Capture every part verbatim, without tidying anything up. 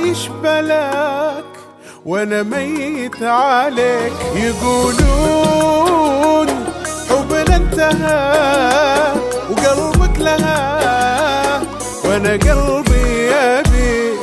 عايش بلاك وانا ميت عليك. يقولون حبنا انتهى وقلبك لها وانا قلبي يبيك.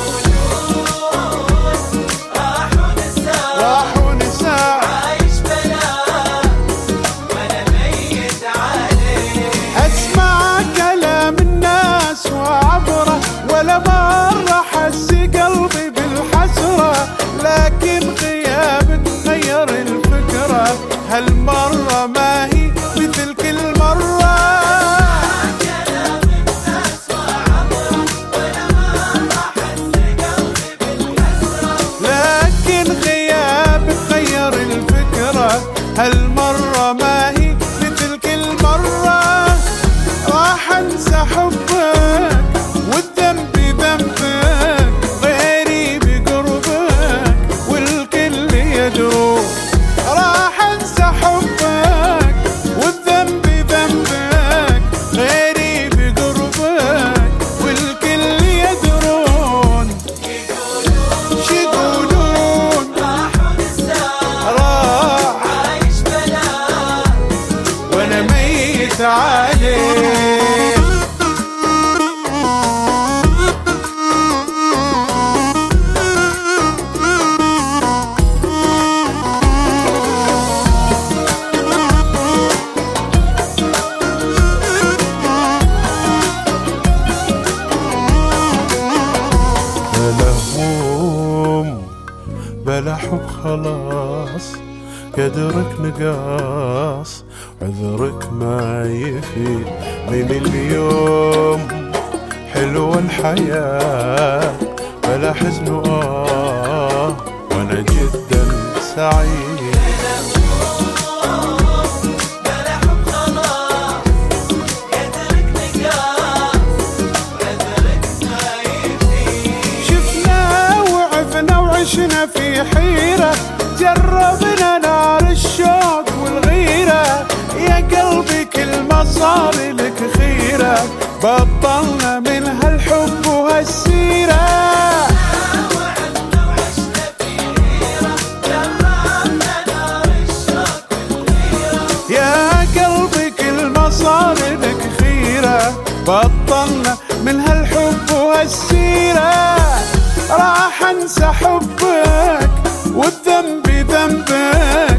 راحوا نساء راحوا نساء عايش بلاك وانا ميت عليك. اسمع كلام الناس وعبره ولا مرة حس قلبي بالحسرة، لكن غيابك غير الفكرة. هالمرة ما هي مثل كل مرة. كلام الناس وعبره ولا مرة حس قلبي بالحسرة، لكن غيابك غير الفكرة. هالمرة ما هي مثل كل مرة. راح انسى حبك والذنب ذنبك، غيري بقربك والكل يدرون. راح انسى حبك والذنب ذنبك، غيري بقربك والكل يدرون. شو يقولون راحوا نساء راح عايش بلاك وانا ميت عليك. بلا هموم بلا حب خلاص، قدرك نقاص عذرك ما يفيد. من اليوم حلوة الحياة بلا حزن وآه وانا جدا سعيد. بلا حب خلاص قدرك نقاص عذرك ما يفيد. شفنا وعفنا وعشنا في حيرة، جربنا نار الشوق والغيرة. يا قلبي كل ما صار لك خيرة، بطلنا من هالحب وهالسيرة. وعدنا وعشنا في حيرة، جربنا نار الشوق والغيرة. يا قلبي كل ما صار لك خيرة، بطلنا من هالحب وهالسيرة. راح انسى حبك والذنب ذنبك،